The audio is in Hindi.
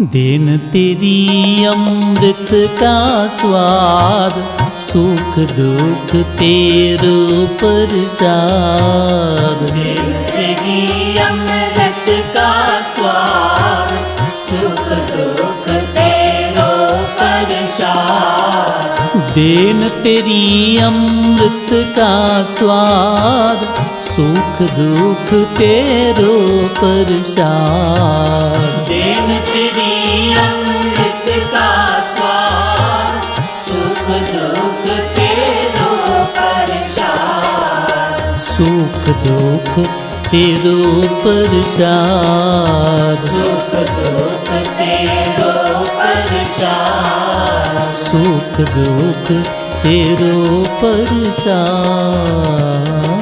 देन तेरी अमृत का स्वाद, सुख दुख तेरो प्रसाद। देन तेरी अमृत का स्वाद, सुख दुख तेरो प्रसाद। देन तेरी अमृत का स्वाद, सुख दुख तेरो प्रसाद। देन तेरी अमृत का स्वाद, सुख दुख तेरो प्रसाद। सुख दुख तेरो प्रसाद। सुख दुख तेरो प्रसाद। सुख दुख तेरो प्रसाद।